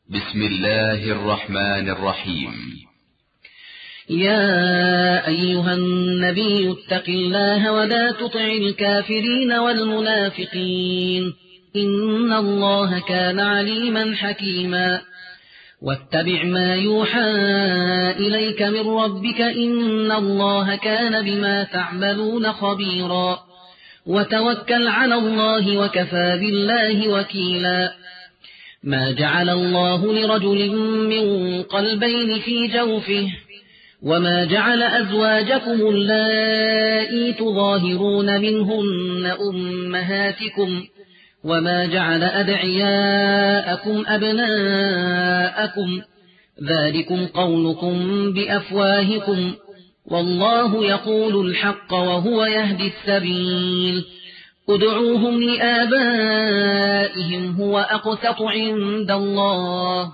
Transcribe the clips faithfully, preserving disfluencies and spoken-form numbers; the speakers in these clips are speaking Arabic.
بسم الله الرحمن الرحيم. يا أيها النبي اتق الله ولا تطع الكافرين والمنافقين إن الله كان عليما حكيما. واتبع ما يوحى إليك من ربك إن الله كان بما تعملون خبيرا. وتوكل على الله وكفى بالله وكيلا. ما جعل الله لرجل من قلبين في جوفه وما جعل أزواجكم اللائي تظاهرون منهن أمهاتكم وما جعل أدعياءكم أبناءكم ذلكم قولكم بأفواهكم والله يقول الحق وهو يهدي السبيل. ادعوهم لآبائهم هو أقسط عند الله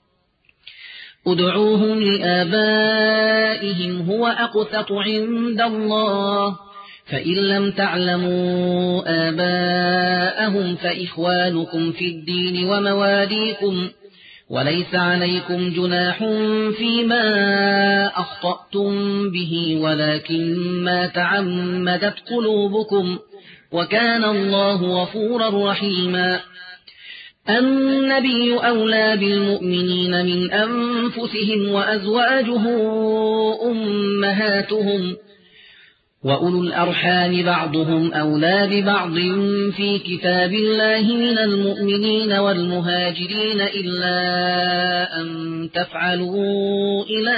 ادعوهم لآبائهم هو أقسط عند الله فإن لم تعلموا آباءهم فإخوانكم في الدين ومواليكم وليس عليكم جناح فيما أخطأتم به ولكن ما تعمدت قلوبكم وكان الله غفورا رحيما. النبي أولى بالمؤمنين من أنفسهم وأزواجه أمهاتهم وأولو الأرحام بعضهم أولى ببعض في كتاب الله من المؤمنين والمهاجرين إلا أن تفعلوا إلى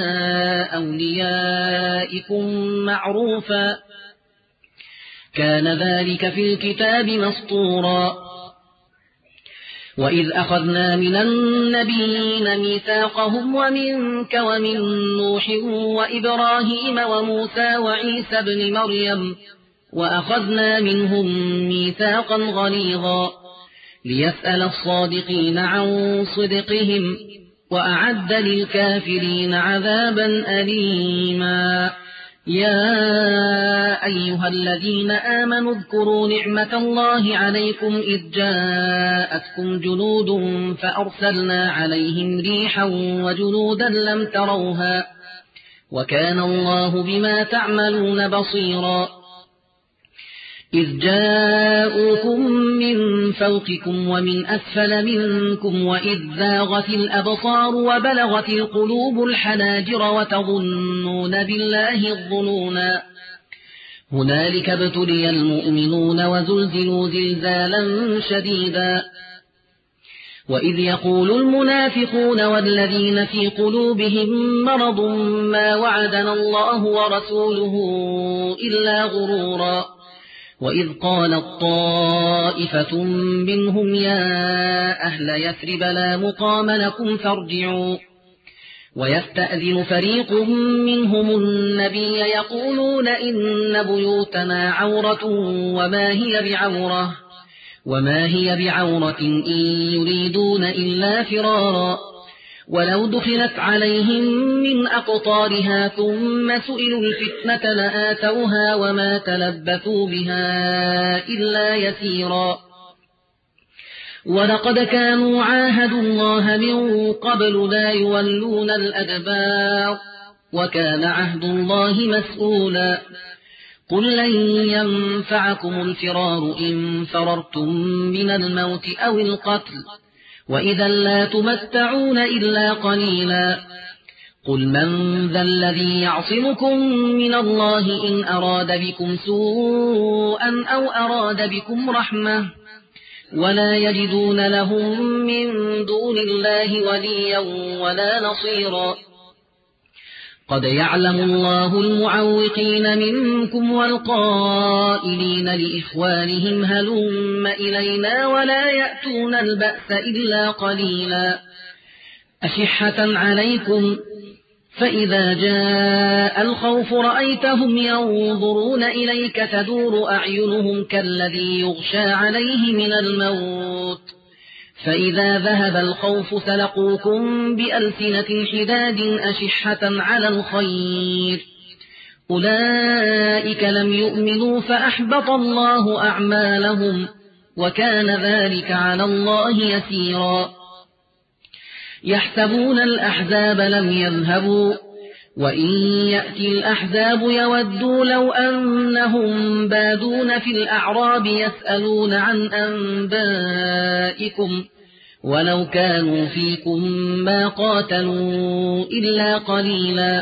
أوليائكم معروفا كان ذلك في الكتاب مسطورا. وإذ أخذنا من النبيين ميثاقهم ومنك ومن نوح وإبراهيم وموسى وعيسى ابن مريم وأخذنا منهم ميثاقا غليظا ليسأل الصادقين عن صدقهم وأعد للكافرين عذابا أليما. يا أيها الذين آمنوا اذكروا نعمة الله عليكم إذ جاءتكم جنود فأرسلنا عليهم ريحا وجنودا لم تروها وكان الله بما تعملون بصيرا. إذ جاءوكم من فوقكم ومن أسفل منكم وإذ زاغت الأبصار وبلغت القلوب الحناجر وتظنون بالله الظنونا. هنالك ابتلي المؤمنون وزلزلوا زلزالا شديدا. وإذ يقول المنافقون والذين في قلوبهم مرض ما وعدنا الله ورسوله إلا غرورا. وإذ قالت طائفة منهم يا أهل يثرب لا مقام لكم فارجعوا. ويستأذن فريق منهم النبي يقولون إن بيوتنا عورة وما هي بعورة وما هي بعورة إن يريدون إلا فرارا. ولو دخلت عليهم من أقطارها ثم سئلوا الفتنة لآتوها وما تلبثوا بها إلا يسيرا. ولقد كانوا عاهدوا الله من قبل لا يولون الأدبار وكان عهد الله مسؤولا. قل لن ينفعكم الفرار إن فررتم من الموت أو القتل وإذا لا تمتعون إلا قليلا. قل من ذا الذي يعصمكم من الله إن أراد بكم سوءا أو أراد بكم رحمة ولا يجدون لهم من دون الله وليا ولا نصيرا. قد يعلم الله المعوقين منكم والقائلين لإخوانهم هلم إلينا ولا يأتون البأس إلا قليلا. أشحة عليكم فإذا جاء الخوف رأيتهم ينظرون إليك تدور أعينهم كالذي يغشى عليه من الموت فإذا ذهب الخوف سلقوكم بألسنة حداد أشحة على الخير أولئك لم يؤمنوا فأحبط الله أعمالهم وكان ذلك على الله يسيرا. يحسبون الأحزاب لم يذهبوا وإن يأتي الأحزاب يودوا لو أنهم بادون في الأعراب يسألون عن أنبائكم ولو كانوا فيكم ما قاتلوا إلا قليلا.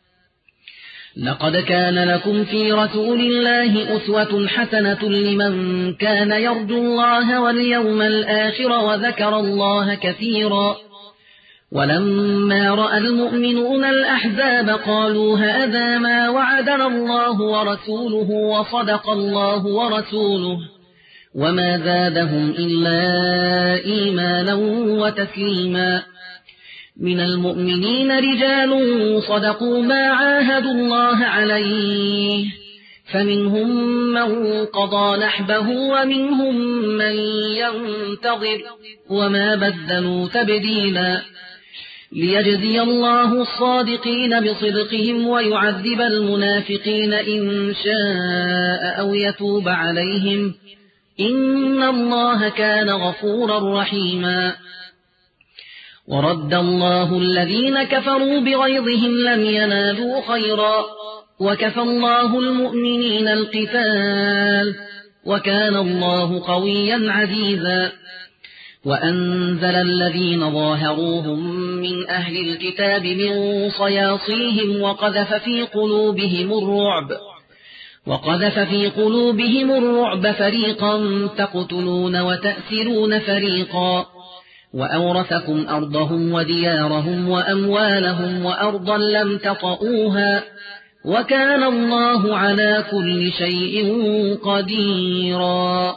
لقد كان لكم في رسول الله أسوة حسنة لمن كان يرجو الله واليوم الآخر وذكر الله كثيرا. ولما رأى المؤمنون الأحزاب قالوا هذا ما وعدنا الله ورسوله وصدق الله ورسوله وما زادهم إلا إيمانا وتسليما. من المؤمنين رجال صدقوا ما عاهدوا الله عليه فمنهم من قضى نحبه ومنهم من ينتظر وما بدلوا تبديلا. ليجزي الله الصادقين بصدقهم ويعذب المنافقين إن شاء أو يتوب عليهم إن الله كان غفورا رحيما. ورد الله الذين كفروا بغيظهم لم ينالوا خيرا وكفى الله المؤمنين القتال وكان الله قويا عزيزا. وأنزل الذين ظاهروهم من أهل الكتاب من صياصيهم وقذف في قلوبهم الرعب وقذف في قلوبهم الرعب فريقا تقتلون وتأسرون فريقا. وأورثكم أرضهم وديارهم وأموالهم وأرضا لم تطئوها وكان الله على كل شيء قديرا.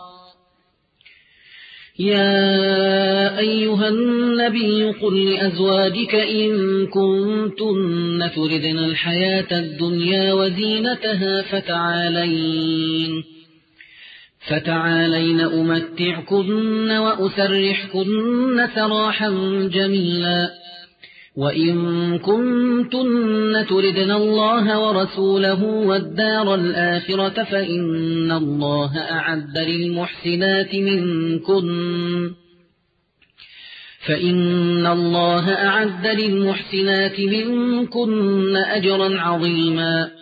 يا أيها النبي قل لأزواجك إن كنتن تردن الحياة الدنيا وزينتها فتعالين فتعالين أمتعكن وأسرحكن سراحا جميلا. وإن كنتن تردن الله ورسوله والدار الآخرة فإن الله أعد للمحسنات منكن فإن الله أعد للمحسنات منكن أجرا عظيما.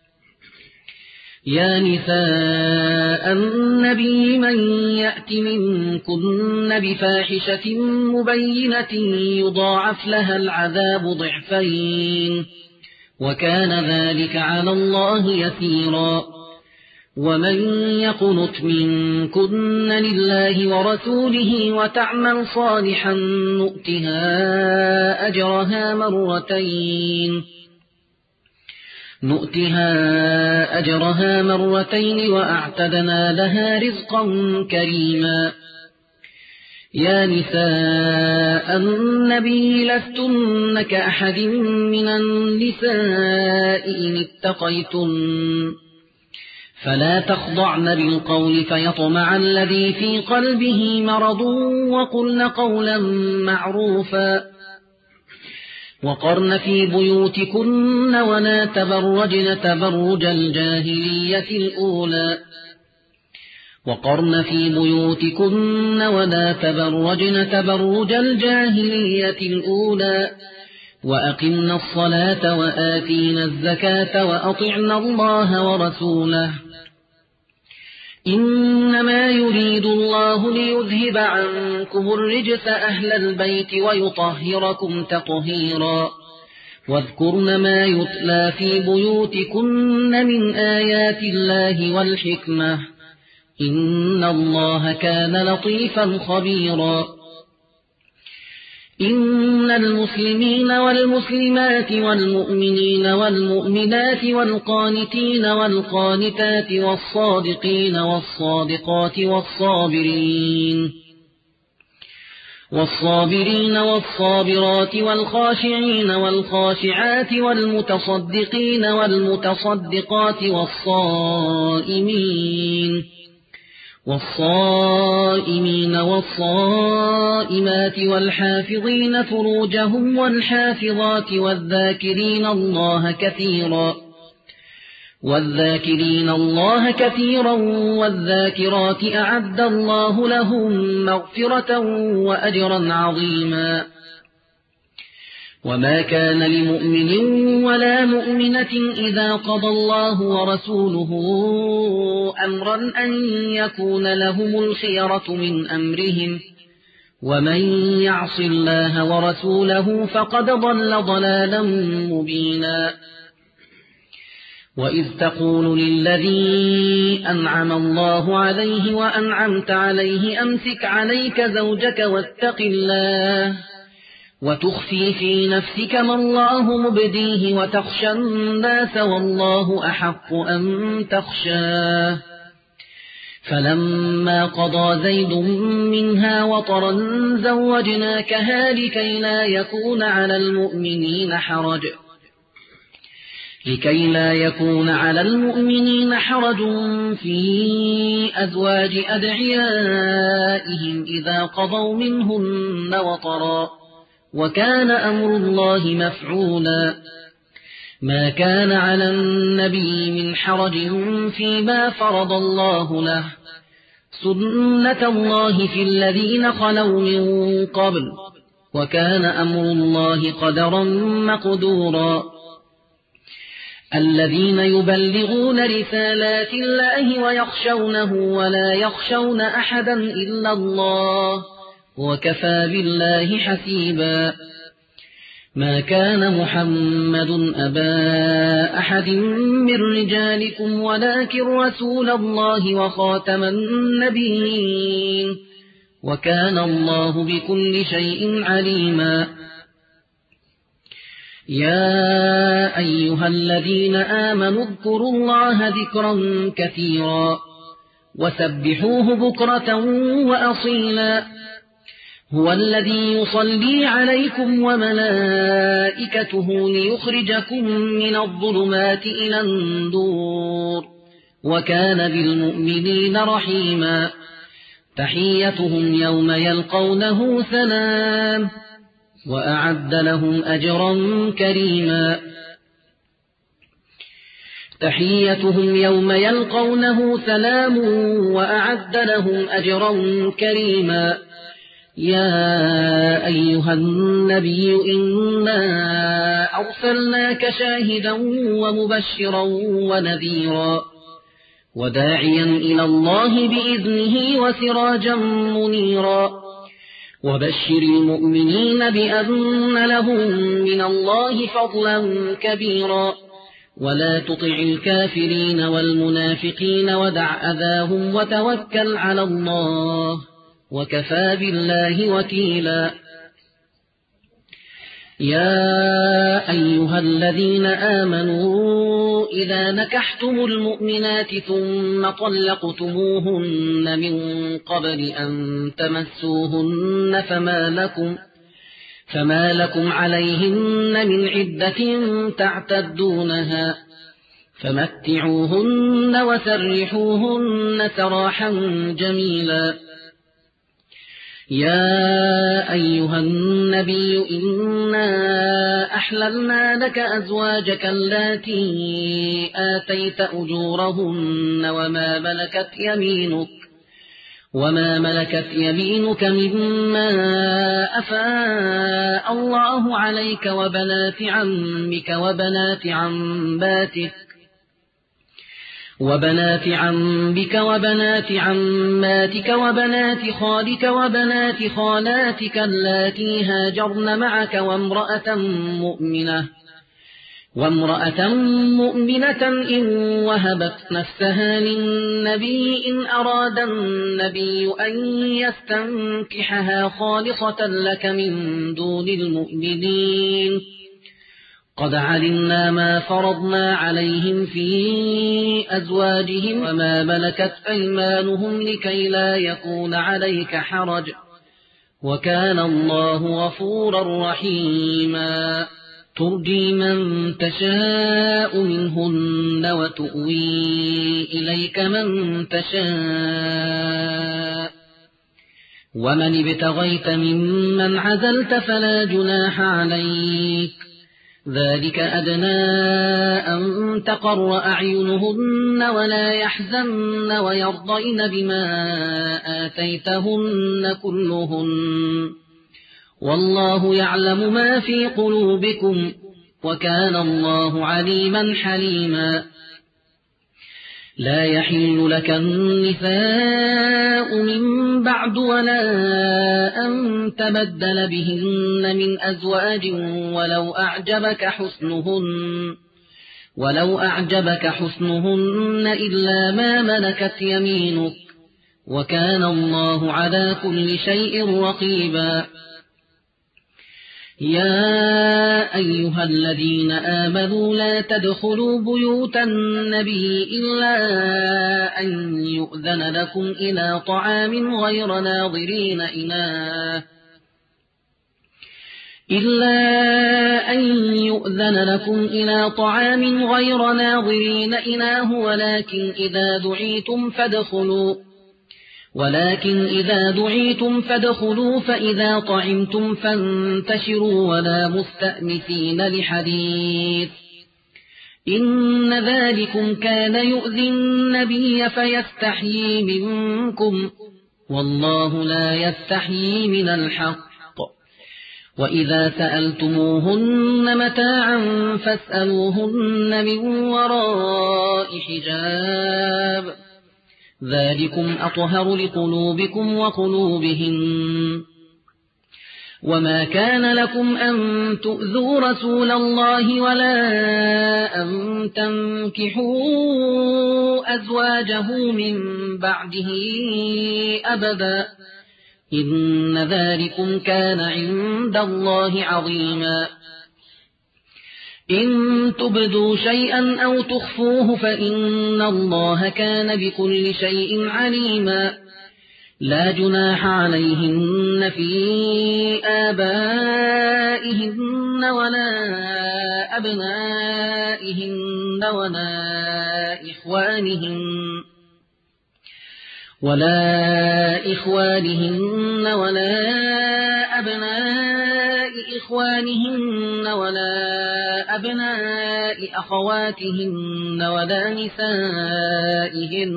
يا نساء النبي من يأت منكن بفاحشة مبينة يضاعف لها العذاب ضعفين وكان ذلك على الله يسيرا. ومن يقنت منكن لله ورسوله وتعمل صالحا نؤتها أجرها مرتين نؤتها أجرها مرتين وأعتدنا لها رزقا كريما. يا نساء النبي لستن كأحد من النساء إن اتقيتن فلا تخضعن بالقول فيطمع الذي في قلبه مرض وقلن قولا معروفا. وقرن في بيوتكن ولا تبرجن تبرج الجاهلية الأولى وقرن في بيوتكن ولا تبرجن تبرج الجاهلية الأولى وأقمنا الصلاة وآتينا الزكاة وأطعنا الله ورسوله إنما يريد الله ليذهب عنكم الرجس أهل البيت ويطهركم تطهيرا. واذكرن ما يتلى في بيوتكن من آيات الله والحكمة إن الله كان لطيفا خبيرا. إن المسلمين والمسلمات والمؤمنين والمؤمنات والقانتين والقانتات والصادقين والصادقات والصابرين والصابرين والصابرات والخاشعين والخاشعات والمتصدقين والمتصدقات والصائمين والصائمين والصائمات والحافظين فروجهم والحافظات والذاكرين الله كثيرا والذاكرين الله كثيرا والذاكرات أعد الله لهم مغفرة وأجرا عظيما. وما كان لمؤمن ولا مؤمنة إذا قضى الله ورسوله أمرا أن يكون لهم الخيرة من أمرهم ومن يعص الله ورسوله فقد ضل ضلالا مبينا وإذ تقول للذي أنعم الله عليه وأنعمت عليه أمسك عليك زوجك واتق الله وتخفي في نفسك ما الله مبديه وتخشى الناس والله أحق أن تخشاه فلما قضى زيد منها وطرا زوجناكها لكي لا يكون على المؤمنين حرج لكي لا يكون على المؤمنين حرج في أزواج أدعيائهم إذا قضوا منهن وطرا وكان أمر الله مفعولا ما كان على النبي من حرج فيما فرض الله له سنة الله في الذين خلوا من قبل وكان أمر الله قدرا مقدورا الذين يبلغون رسالات الله ويخشونه ولا يخشون أحدا إلا الله وكفى بالله حسيبا ما كان محمد أبا أحد من رجالكم ولكن رسول الله وخاتم النبيين وكان الله بكل شيء عليما يا أيها الذين آمنوا اذكروا الله ذكرا كثيرا وسبحوه بكرة وأصيلا هو الذي يصلي عليكم وملائكته ليخرجكم من الظلمات إلى النور وكان بالمؤمنين رحيما تحيتهم يوم يلقونه سلام وأعد لهم أجرا كريما تحيتهم يوم يلقونه سلام وأعد لهم أجرا كريما يا أيها النبي إنا أرسلناك شاهدا ومبشرا ونذيرا وداعيا إلى الله بإذنه وسراجا منيرا وبشر المؤمنين بأن لهم من الله فضلا كبيرا ولا تطع الكافرين والمنافقين ودع أذاهم وتوكل على الله وكفى بالله وكيلا يا أيها الذين آمنوا إذا نكحتم المؤمنات ثم طلقتموهن من قبل أن تمسوهن فما لكم فما لكم عليهن من عدة تعتدونها فمتعوهن وسرحوهن سراحا جميلا يا أيها النبي إنا أحللنا لك أزواجك اللاتي آتيت أجورهن وما ملكت يمينك وما ملكت يمينك مما أفاء الله عليك وبنات عمك وبنات عماتك وبنات عمك وبنات عماتك وبنات خالك وبنات خالاتك اللاتي هاجرن معك وامرأة مؤمنة وامرأة مؤمنة إن وهبت نفسها للنبي إن أراد النبي أن يستنكحها خالصة لك من دون المؤمنين قد علمنا ما فرضنا عليهم في أزواجهم وما ملكت أيمانهم لكي لا يكون عليك حرج وكان الله غفورا رحيما ترجي من تشاء منهن وتؤوي إليك من تشاء ومن ابتغيت ممن عزلت فلا جناح عليك ذلك أدنى أن تقر أعينهن ولا يحزن ويرضين بما آتيتهن كلهن والله يعلم ما في قلوبكم وكان الله عليما حليما لا يحل لك النساء من بعد ولا أن تبدل بهن من أزواج ولو أعجبك حسنهن ولو أعجبك حسنهن إلا ما ملكت يمينك وكان الله على كل شيء رقيبا يا أيها الذين آمنوا لا تدخلوا بيوت النبي إلا أن يؤذن لكم إلى طعام غير ناظرين إناه إلا أن يؤذن لكم إلى طعام غير ناظرين إناه ولكن إذا دعيتم فادخلوا ولكن إذا دعيتم فادخلوا فإذا طعمتم فانتشروا ولا مستأنسين لحديث إن ذلكم كان يؤذي النبي فيستحيي منكم والله لا يستحيي من الحق وإذا سألتموهن متاعا فاسألوهن من وراء حجاب ذلكم أطهر لقلوبكم وقلوبهم وما كان لكم أن تؤذوا رسول الله ولا أن تنكحوا أزواجه من بعده أبدا إن ذلكم كان عند الله عظيما إن تبدوا شيئا أو تخفوه فإن الله كان بكل شيء عليما لا جناح عليهن في آبائهن ولا أبنائهن ولا إخوانهن ولا إخوانهن ولا أبناء إخوانهن ولا أبناء أخواتهن ولا نسائهن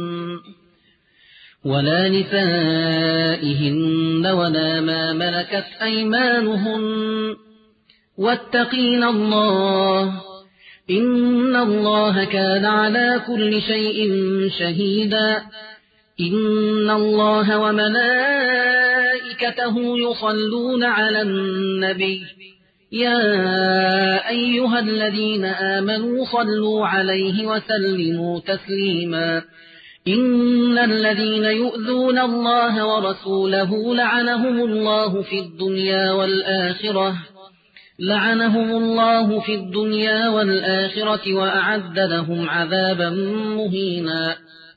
ولا نسائهن ولا ما ملكت أيمانهن واتقين الله إن الله كان على كل شيء شهيدا إن الله وملائكته يصلون على النبي يا أيها الذين آمنوا صلوا عليه وسلموا تسليما إن الذين يؤذون الله ورسوله لعنهم الله في الدنيا والآخرة لعنهم الله في الدنيا والآخرة وأعد لهم عذابا مهينا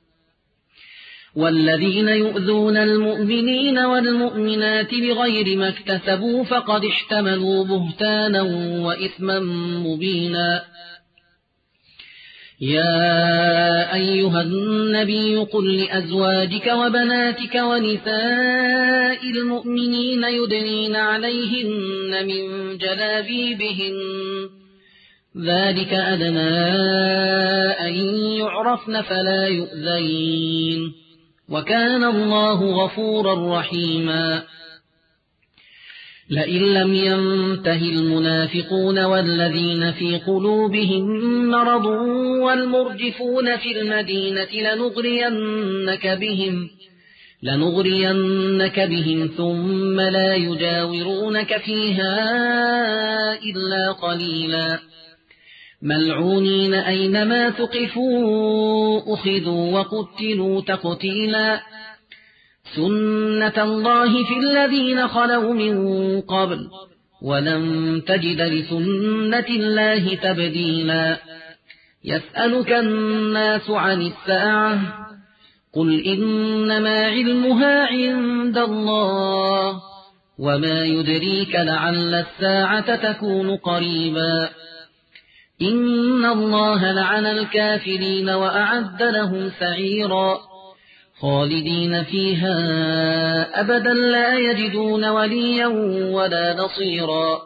والذين يؤذون المؤمنين والمؤمنات بغير ما اكتسبوا فقد احتملوا بهتانا وإثما مبينا يا أيها النبي قل لأزواجك وبناتك ونساء المؤمنين يدنين عليهن من جلابيبهن ذلك أدنى أن يعرفن فلا يؤذين وكان الله غفورا رحيما لئن لم ينته المنافقون والذين في قلوبهم مرض والمرجفون في المدينة لنغرينك بهم لنغرينك بهم ثم لا يجاورونك فيها إلا قليلا ملعونين أينما ثقفوا أخذوا وقتلوا تقتيلا سنة الله في الذين خلوا من قبل ولن تجد لسنة الله تبديلا يسألك الناس عن الساعة قل إنما علمها عند الله وما يدريك لعل الساعة تكون قريبا إن الله لعن الكافرين وأعد لهم سعيرا خالدين فيها أبدا لا يجدون وليا ولا نصيرا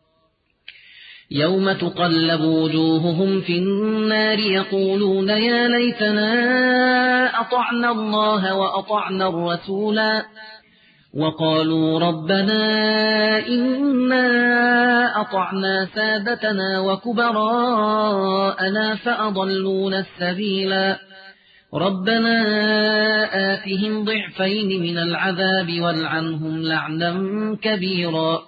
يوم تقلب وجوههم في النار يقولون يا ليتنا أطعنا الله وأطعنا الرسولا وقالوا ربنا إنا أطعنا سادتنا وكبراءنا فأضلونا السبيلا ربنا آتهم ضعفين من العذاب والعنهم لعنا كبيرا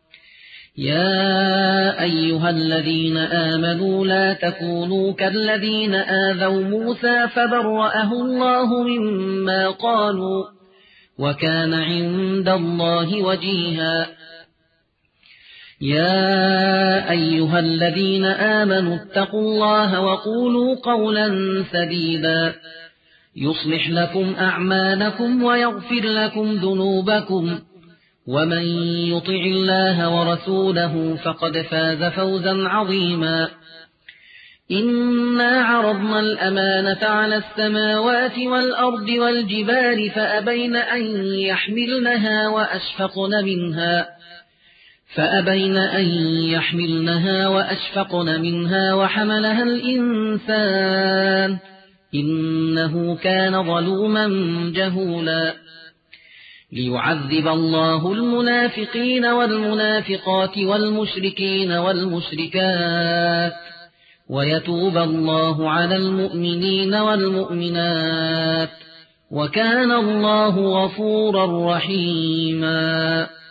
يا أيها الذين آمنوا لا تكونوا كالذين آذوا موسى فبرأه الله مما قالوا وكان عند الله وجيها يا أيها الذين آمنوا اتقوا الله وقولوا قولا سديدا يصلح لكم أعمالكم ويغفر لكم ذنوبكم ومن يطع الله ورسوله فقد فاز فوزا عظيما إنا عرضنا الأمانة على السماوات والأرض والجبال فأبين أن يحملنها وأشفقن منها فأبين أن يحملنها وأشفقن منها وحملها الإنسان إنه كان ظلوما جهولا ليعذب الله المنافقين والمنافقات والمشركين والمشركات ويتوب الله على المؤمنين والمؤمنات وكان الله غفورا رحيما